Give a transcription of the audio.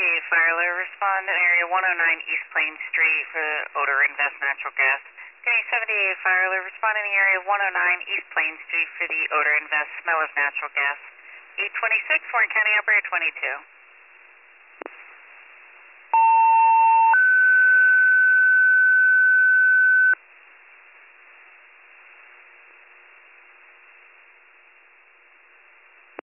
Fire Alert, respond in area 109 East Plain Street for the odor invest natural gas. Denny 78 Fire Alert, respond in area 109 East Plain Street for the odor invest smell of natural gas. 826, Warren County Operator 22.